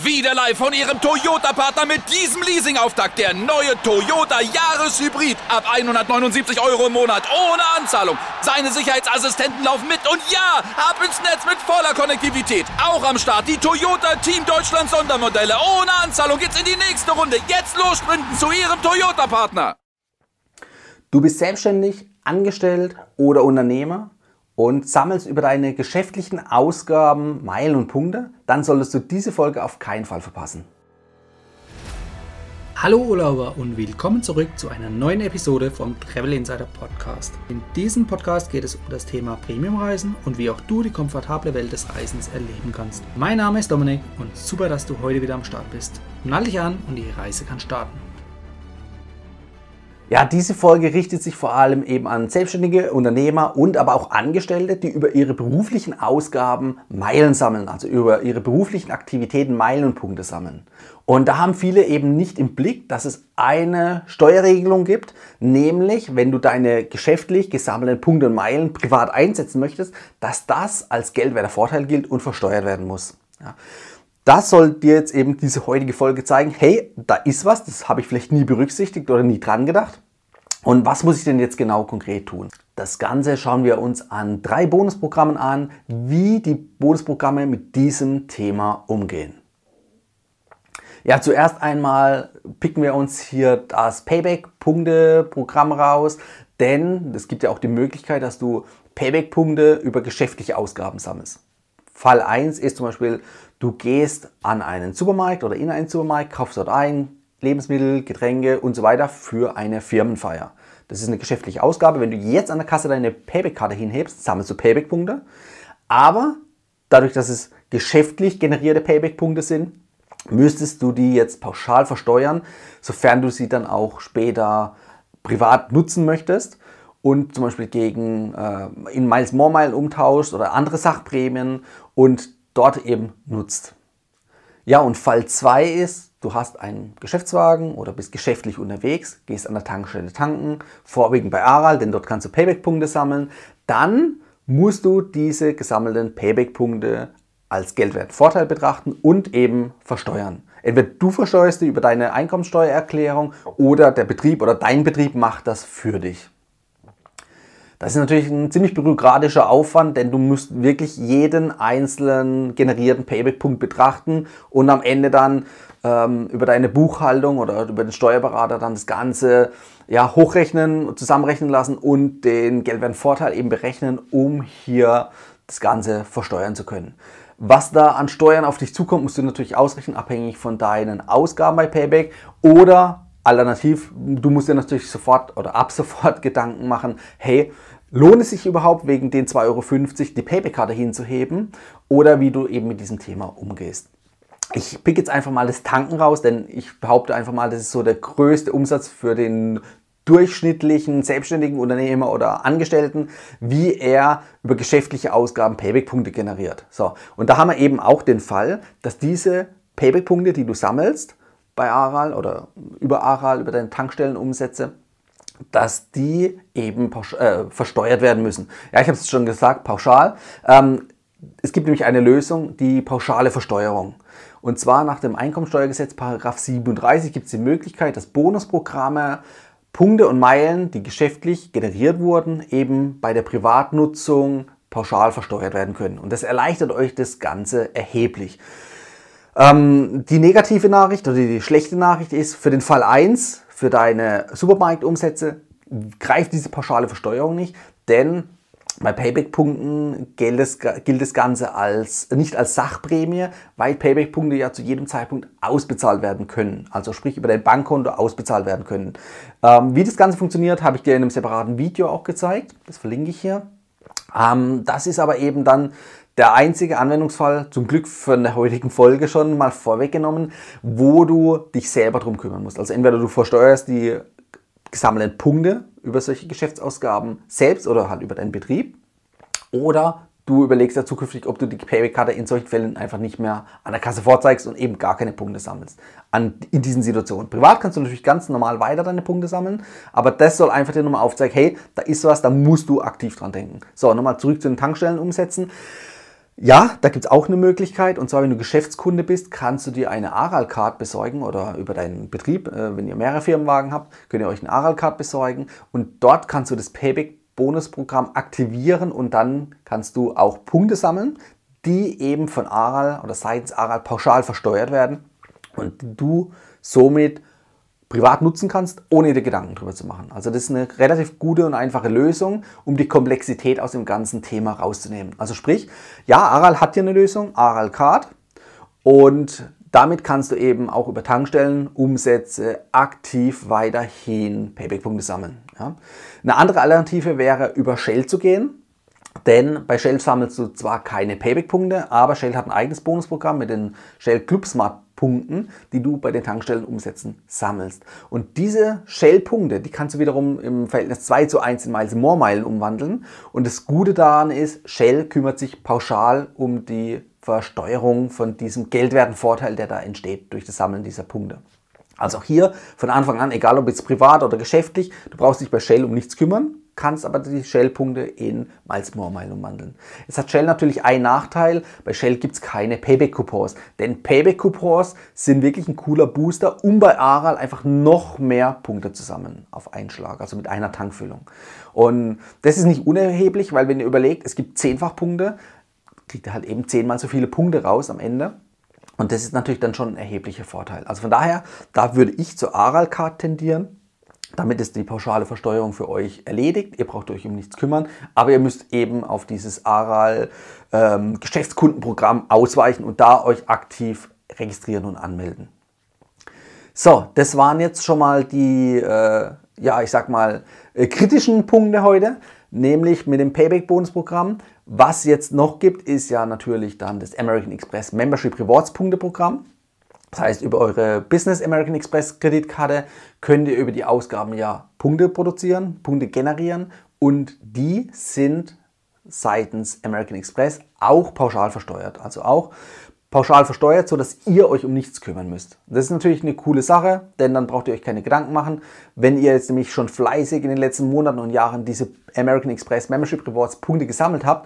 Wieder live von Ihrem Toyota-Partner mit diesem Leasing-Auftakt. Der neue Toyota Jahreshybrid. Ab 179 € im Monat. Ohne Anzahlung. Seine Sicherheitsassistenten laufen mit. Und ja, ab ins Netz mit voller Konnektivität. Auch am Start die Toyota Team Deutschland Sondermodelle. Ohne Anzahlung geht's in die nächste Runde. Jetzt los sprinten zu Ihrem Toyota-Partner. Du bist selbstständig, angestellt oder Unternehmer und sammelst über deine geschäftlichen Ausgaben Meilen und Punkte, dann solltest du diese Folge auf keinen Fall verpassen. Hallo Urlauber und willkommen zurück zu einer neuen Episode vom Travel Insider Podcast. In diesem Podcast geht es um das Thema Premiumreisen und wie auch du die komfortable Welt des Reisens erleben kannst. Mein Name ist Dominik und super, dass du heute wieder am Start bist. Nall dich an und die Reise kann starten. Ja, diese Folge richtet sich vor allem eben an Selbstständige, Unternehmer und aber auch Angestellte, die über ihre beruflichen Ausgaben Meilen sammeln, also über ihre beruflichen Aktivitäten Meilen und Punkte sammeln. Und da haben viele eben nicht im Blick, dass es eine Steuerregelung gibt, nämlich wenn du deine geschäftlich gesammelten Punkte und Meilen privat einsetzen möchtest, dass das als geldwerter Vorteil gilt und versteuert werden muss. Ja. Das soll dir jetzt eben diese heutige Folge zeigen, hey, da ist was, das habe ich vielleicht nie berücksichtigt oder nie dran gedacht. Und was muss ich denn jetzt genau konkret tun? Das Ganze schauen wir uns an 3 Bonusprogrammen an, wie die Bonusprogramme mit diesem Thema umgehen. Ja, zuerst einmal picken wir uns hier das Payback-Punkte-Programm raus, denn es gibt ja auch die Möglichkeit, dass du Payback-Punkte über geschäftliche Ausgaben sammelst. Fall 1 ist zum Beispiel, du gehst an einen Supermarkt oder in einen Supermarkt, kaufst dort ein, Lebensmittel, Getränke und so weiter für eine Firmenfeier. Das ist eine geschäftliche Ausgabe. Wenn du jetzt an der Kasse deine Payback-Karte hinhebst, sammelst du Payback-Punkte. Aber dadurch, dass es geschäftlich generierte Payback-Punkte sind, müsstest du die jetzt pauschal versteuern, sofern du sie dann auch später privat nutzen möchtest und zum Beispiel gegen in Miles More Mile umtauschst oder andere Sachprämien und dort eben nutzt. Ja, und Fall 2 ist, du hast einen Geschäftswagen oder bist geschäftlich unterwegs, gehst an der Tankstelle tanken, vorwiegend bei Aral, denn dort kannst du Payback-Punkte sammeln. Dann musst du diese gesammelten Payback-Punkte als geldwerten Vorteil betrachten und eben versteuern. Entweder du versteuerst die über deine Einkommensteuererklärung oder der Betrieb oder dein Betrieb macht das für dich. Das ist natürlich ein ziemlich bürokratischer Aufwand, denn du musst wirklich jeden einzelnen generierten Payback-Punkt betrachten und am Ende dann über deine Buchhaltung oder über den Steuerberater dann das Ganze hochrechnen, zusammenrechnen lassen und den geldwerten Vorteil eben berechnen, um hier das Ganze versteuern zu können. Was da an Steuern auf dich zukommt, musst du natürlich ausrechnen, abhängig von deinen Ausgaben bei Payback oder alternativ, du musst dir natürlich sofort oder ab sofort Gedanken machen, hey, lohnt es sich überhaupt wegen den 2,50 € die Payback-Karte hinzuheben oder wie du eben mit diesem Thema umgehst. Ich pick jetzt einfach mal das Tanken raus, denn ich behaupte einfach mal, das ist so der größte Umsatz für den durchschnittlichen selbstständigen Unternehmer oder Angestellten, wie er über geschäftliche Ausgaben Payback-Punkte generiert. So, und da haben wir eben auch den Fall, dass diese Payback-Punkte, die du sammelst bei Aral oder über deine Tankstellenumsätze, dass die eben versteuert werden müssen. Ja, ich habe es schon gesagt, pauschal. Es gibt nämlich eine Lösung, die pauschale Versteuerung. Und zwar nach dem Einkommensteuergesetz, Paragraph 37, gibt es die Möglichkeit, dass Bonusprogramme, Punkte und Meilen, die geschäftlich generiert wurden, eben bei der Privatnutzung pauschal versteuert werden können. Und das erleichtert euch das Ganze erheblich. Die negative Nachricht oder die schlechte Nachricht ist, für den Fall 1, für deine Supermarktumsätze, greift diese pauschale Versteuerung nicht, denn bei Payback-Punkten gilt das Ganze nicht als Sachprämie, weil Payback-Punkte ja zu jedem Zeitpunkt ausbezahlt werden können. Also sprich über dein Bankkonto ausbezahlt werden können. Wie das Ganze funktioniert, habe ich dir in einem separaten Video auch gezeigt. Das verlinke ich hier. Das ist aber eben dann der einzige Anwendungsfall, zum Glück von der heutigen Folge schon mal vorweggenommen, wo du dich selber drum kümmern musst. Also entweder du versteuerst die gesammelten Punkte über solche Geschäftsausgaben selbst oder halt über deinen Betrieb oder du überlegst ja zukünftig, ob du die Payback-Karte in solchen Fällen einfach nicht mehr an der Kasse vorzeigst und eben gar keine Punkte sammelst in diesen Situationen. Privat kannst du natürlich ganz normal weiter deine Punkte sammeln, aber das soll einfach dir nochmal aufzeigen, hey, da ist was, da musst du aktiv dran denken. So, nochmal zurück zu den Tankstellenumsätzen. Ja, da gibt es auch eine Möglichkeit, und zwar, wenn du Geschäftskunde bist, kannst du dir eine Aral-Card besorgen oder über deinen Betrieb, wenn ihr mehrere Firmenwagen habt, könnt ihr euch eine Aral-Card besorgen und dort kannst du das Payback-Bonusprogramm aktivieren und dann kannst du auch Punkte sammeln, die eben von Aral oder seitens Aral pauschal versteuert werden und du somit privat nutzen kannst, ohne dir Gedanken drüber zu machen. Also das ist eine relativ gute und einfache Lösung, um die Komplexität aus dem ganzen Thema rauszunehmen. Also sprich, ja, Aral hat hier eine Lösung, Aral Card, und damit kannst du eben auch über Tankstellen Umsätze aktiv weiterhin Payback-Punkte sammeln. Ja. Eine andere Alternative wäre, über Shell zu gehen. Denn bei Shell sammelst du zwar keine Payback-Punkte, aber Shell hat ein eigenes Bonusprogramm mit den Shell Club Smart Punkten, die du bei den Tankstellenumsätzen sammelst. Und diese Shell-Punkte, die kannst du wiederum im Verhältnis 2:1 in Miles More Meilen umwandeln. Und das Gute daran ist, Shell kümmert sich pauschal um die Versteuerung von diesem geldwerten Vorteil, der da entsteht durch das Sammeln dieser Punkte. Also auch hier von Anfang an, egal ob jetzt privat oder geschäftlich, du brauchst dich bei Shell um nichts kümmern, kannst aber die Shell-Punkte in Miles More Meilen umwandeln. Jetzt hat Shell natürlich einen Nachteil, bei Shell gibt es keine Payback-Coupons, denn Payback-Coupons sind wirklich ein cooler Booster, um bei Aral einfach noch mehr Punkte zu sammeln auf einen Schlag, also mit einer Tankfüllung. Und das ist nicht unerheblich, weil wenn ihr überlegt, es gibt 10-fach-Punkte, kriegt ihr halt eben 10-mal so viele Punkte raus am Ende. Und das ist natürlich dann schon ein erheblicher Vorteil. Also von daher, da würde ich zur Aral-Card tendieren. Damit ist die pauschale Versteuerung für euch erledigt. Ihr braucht euch um nichts kümmern. Aber ihr müsst eben auf dieses Aral Geschäftskundenprogramm ausweichen und da euch aktiv registrieren und anmelden. So, das waren jetzt schon mal die, kritischen Punkte heute. Nämlich mit dem Payback-Bonus-Programm. Was jetzt noch gibt, ist ja natürlich dann das American Express Membership Rewards Punkte-Programm. Das heißt, über eure Business American Express Kreditkarte könnt ihr über die Ausgaben ja Punkte produzieren, Punkte generieren und die sind seitens American Express auch pauschal versteuert. Also auch pauschal versteuert, sodass ihr euch um nichts kümmern müsst. Das ist natürlich eine coole Sache, denn dann braucht ihr euch keine Gedanken machen. Wenn ihr jetzt nämlich schon fleißig in den letzten Monaten und Jahren diese American Express Membership Rewards Punkte gesammelt habt,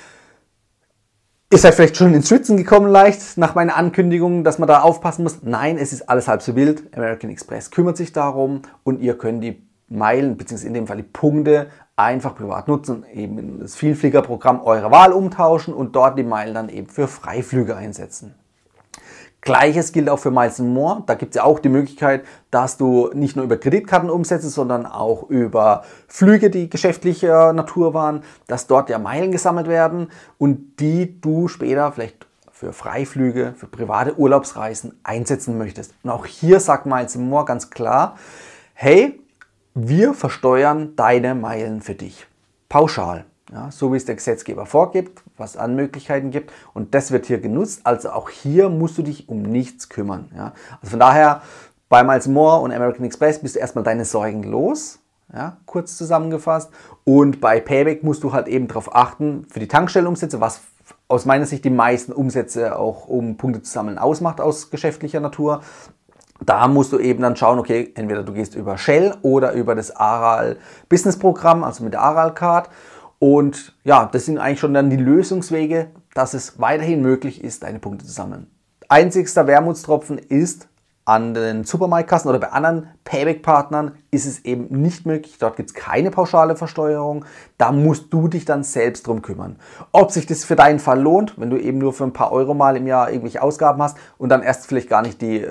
ihr seid vielleicht schon ins Schwitzen gekommen leicht nach meiner Ankündigung, dass man da aufpassen muss. Nein, es ist alles halb so wild. American Express kümmert sich darum und ihr könnt die Meilen, beziehungsweise in dem Fall die Punkte, einfach privat nutzen, eben in das Vielfliegerprogramm eurer Wahl umtauschen und dort die Meilen dann eben für Freiflüge einsetzen. Gleiches gilt auch für Miles More. Da gibt es ja auch die Möglichkeit, dass du nicht nur über Kreditkarten umsetzt, sondern auch über Flüge, die geschäftlicher Natur waren, dass dort ja Meilen gesammelt werden und die du später vielleicht für Freiflüge, für private Urlaubsreisen einsetzen möchtest. Und auch hier sagt Miles More ganz klar, hey, wir versteuern deine Meilen für dich. Pauschal. Ja, so wie es der Gesetzgeber vorgibt, was es an Möglichkeiten gibt. Und das wird hier genutzt. Also auch hier musst du dich um nichts kümmern. Ja. Also von daher, bei Miles More und American Express bist du erstmal deine Sorgen los. Ja, kurz zusammengefasst. Und bei Payback musst du halt eben darauf achten, für die Tankstellenumsätze, was aus meiner Sicht die meisten Umsätze auch um Punkte zu sammeln ausmacht aus geschäftlicher Natur. Da musst du eben dann schauen, okay, entweder du gehst über Shell oder über das Aral Business Programm, also mit der Aral Card. Und ja, das sind eigentlich schon dann die Lösungswege, dass es weiterhin möglich ist, deine Punkte zu sammeln. Einzigster Wermutstropfen ist, an den Supermarktkassen oder bei anderen Payback-Partnern ist es eben nicht möglich. Dort gibt es keine pauschale Versteuerung. Da musst du dich dann selbst drum kümmern. Ob sich das für deinen Fall lohnt, wenn du eben nur für ein paar Euro mal im Jahr irgendwelche Ausgaben hast und dann erst vielleicht gar nicht die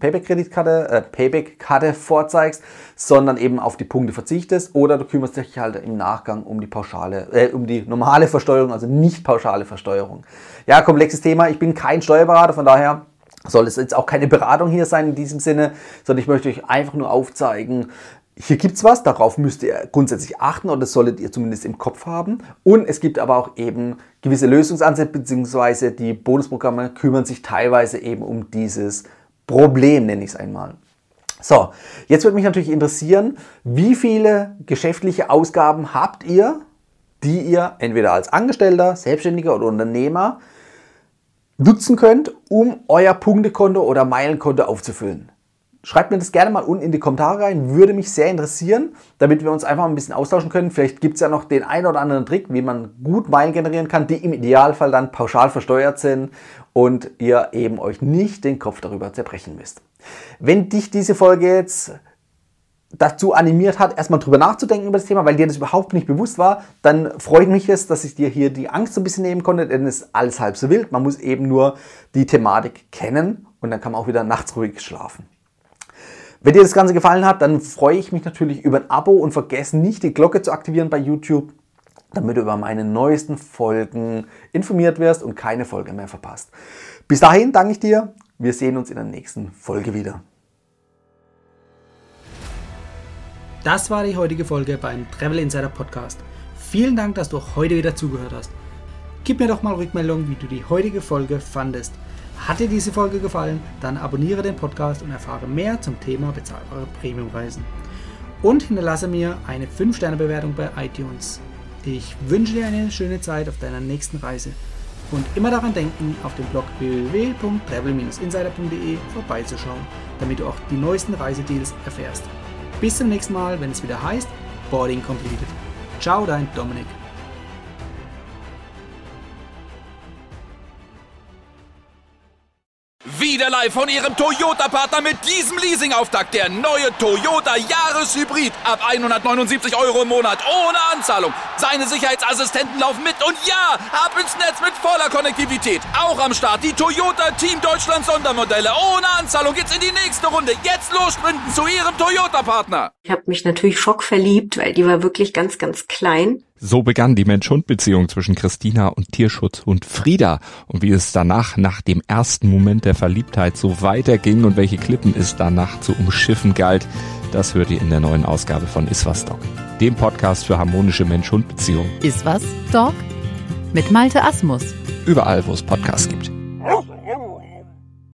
Payback-Karte vorzeigst, sondern eben auf die Punkte verzichtest, oder du kümmerst dich halt im Nachgang um die normale Versteuerung, also nicht pauschale Versteuerung. Ja, komplexes Thema. Ich bin kein Steuerberater, von daher soll es jetzt auch keine Beratung hier sein in diesem Sinne, sondern ich möchte euch einfach nur aufzeigen, hier gibt es was, darauf müsst ihr grundsätzlich achten oder das solltet ihr zumindest im Kopf haben. Und es gibt aber auch eben gewisse Lösungsansätze, beziehungsweise die Bonusprogramme kümmern sich teilweise eben um dieses Problem, nenne ich es einmal. So, jetzt würde mich natürlich interessieren, wie viele geschäftliche Ausgaben habt ihr, die ihr entweder als Angestellter, Selbstständiger oder Unternehmer nutzen könnt, um euer Punktekonto oder Meilenkonto aufzufüllen. Schreibt mir das gerne mal unten in die Kommentare rein, würde mich sehr interessieren, damit wir uns einfach ein bisschen austauschen können. Vielleicht gibt es ja noch den einen oder anderen Trick, wie man gut Meilen generieren kann, die im Idealfall dann pauschal versteuert sind und ihr eben euch nicht den Kopf darüber zerbrechen müsst. Wenn dich diese Folge jetzt dazu animiert hat, erstmal drüber nachzudenken über das Thema, weil dir das überhaupt nicht bewusst war, dann freut mich es, dass ich dir hier die Angst so ein bisschen nehmen konnte, denn es ist alles halb so wild. Man muss eben nur die Thematik kennen und dann kann man auch wieder nachts ruhig schlafen. Wenn dir das Ganze gefallen hat, dann freue ich mich natürlich über ein Abo und vergesse nicht, die Glocke zu aktivieren bei YouTube, damit du über meine neuesten Folgen informiert wirst und keine Folge mehr verpasst. Bis dahin danke ich dir. Wir sehen uns in der nächsten Folge wieder. Das war die heutige Folge beim Travel Insider Podcast. Vielen Dank, dass du auch heute wieder zugehört hast. Gib mir doch mal Rückmeldung, wie du die heutige Folge fandest. Hat dir diese Folge gefallen, dann abonniere den Podcast und erfahre mehr zum Thema bezahlbare Premiumreisen. Und hinterlasse mir eine 5-Sterne-Bewertung bei iTunes. Ich wünsche dir eine schöne Zeit auf deiner nächsten Reise. Und immer daran denken, auf dem Blog www.travel-insider.de vorbeizuschauen, damit du auch die neuesten Reisedeals erfährst. Bis zum nächsten Mal, wenn es wieder heißt Boarding Completed. Ciao, dein Dominik. Wieder live von Ihrem Toyota-Partner mit diesem Leasing-Auftakt. Der neue Toyota Jahreshybrid. Ab 179 € im Monat. Ohne Anzahlung. Seine Sicherheitsassistenten laufen mit. Und ja, ab ins Netz mit voller Konnektivität. Auch am Start die Toyota Team Deutschland Sondermodelle. Ohne Anzahlung geht's in die nächste Runde. Jetzt los sprinten zu Ihrem Toyota-Partner. Ich habe mich natürlich schockverliebt, weil die war wirklich ganz, ganz klein. So begann die Mensch-Hund-Beziehung zwischen Christina und Tierschutzhund Frieda. Und wie es danach, nach dem ersten Moment der Verliebtheit, so weiterging und welche Klippen es danach zu umschiffen galt, das hört ihr in der neuen Ausgabe von Iswas Dog, dem Podcast für harmonische Mensch-Hund-Beziehungen. Iswas Dog mit Malte Asmus. Überall, wo es Podcasts gibt.